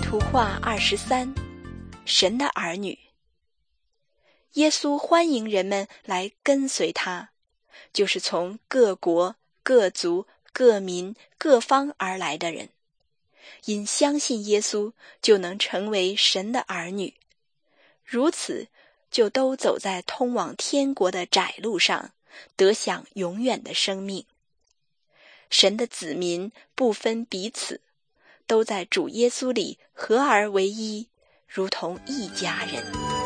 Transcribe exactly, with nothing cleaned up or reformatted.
图画二十三，神的儿女。耶稣欢迎人们来跟随他，就是从各国、各族、各民、各方而来的人。因相信耶稣，就能成为神的儿女，如此就都走在通往天国的窄路上，得享永远的生命。神的子民不分彼此，都在主耶稣里合而为一，如同一家人。